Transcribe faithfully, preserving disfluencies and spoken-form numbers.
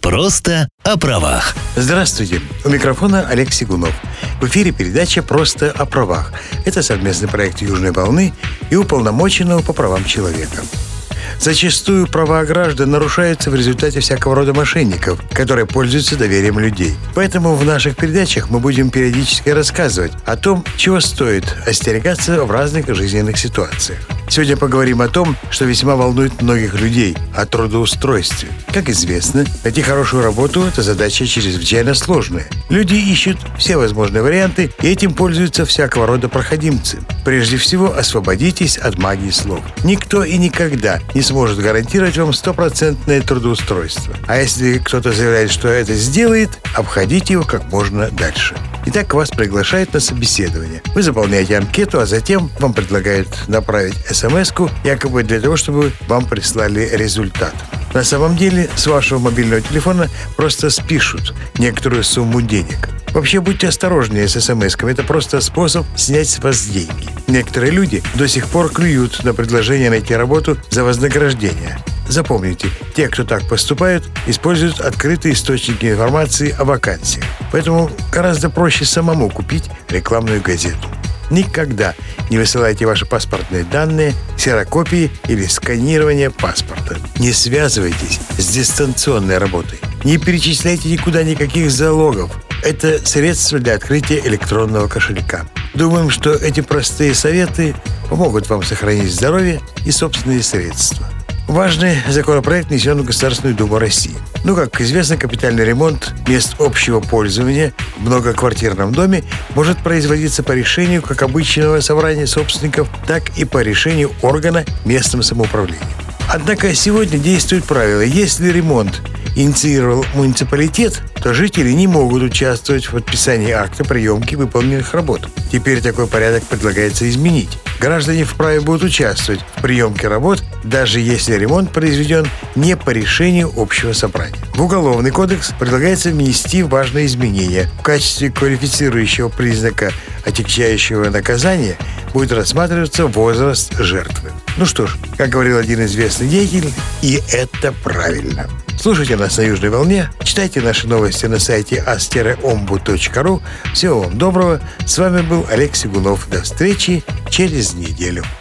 Просто о правах. Здравствуйте, у микрофона Олег Сигунов. В эфире передача «Просто о правах». Это совместный проект «Южной волны» и уполномоченного по правам человека. Зачастую права граждан нарушаются в результате всякого рода мошенников, которые пользуются доверием людей. Поэтому в наших передачах мы будем периодически рассказывать о том, чего стоит остерегаться в разных жизненных ситуациях. Сегодня поговорим о том, что весьма волнует многих людей – о трудоустройстве. Как известно, найти хорошую работу – это задача чрезвычайно сложная. Люди ищут все возможные варианты, и этим пользуются всякого рода проходимцы. Прежде всего, освободитесь от магии слов. Никто и никогда не сможет гарантировать вам стопроцентное трудоустройство. А если кто-то заявляет, что это сделает, обходите его как можно дальше. Итак, вас приглашают на собеседование. Вы заполняете анкету, а затем вам предлагают направить смс-ку, якобы для того, чтобы вам прислали результат. На самом деле, с вашего мобильного телефона просто спишут некоторую сумму денег. Вообще, будьте осторожнее с смс-ками. Это просто способ снять с вас деньги. Некоторые люди до сих пор клюют на предложение найти работу за вознаграждение. Запомните, те, кто так поступают, используют открытые источники информации о вакансиях. Поэтому гораздо проще самому купить рекламную газету. Никогда не высылайте ваши паспортные данные, ксерокопии или сканирование паспорта. Не связывайтесь с дистанционной работой. Не перечисляйте никуда никаких залогов. Это средство для открытия электронного кошелька. Думаем, что эти простые советы помогут вам сохранить здоровье и собственные средства. Важный законопроект внесен в Государственную Думу России. Ну, как известно, капитальный ремонт мест общего пользования в многоквартирном доме может производиться по решению как обычного собрания собственников, так и по решению органа местного самоуправления. Однако сегодня действует правило: если ремонт инициировал муниципалитет, то жители не могут участвовать в подписании акта приемки выполненных работ. Теперь такой порядок предлагается изменить. Граждане вправе будут участвовать в приемке работ, даже если ремонт произведен не по решению общего собрания. В Уголовный кодекс предлагается внести важные изменения. В качестве квалифицирующего признака отягчающего наказания будет рассматриваться возраст жертвы. Ну что ж, как говорил один известный деятель, и это правильно. Слушайте нас на Южной волне, читайте наши новости на сайте ас омбу точка ру. Всего вам доброго. С вами был Олег Сигунов. До встречи через неделю.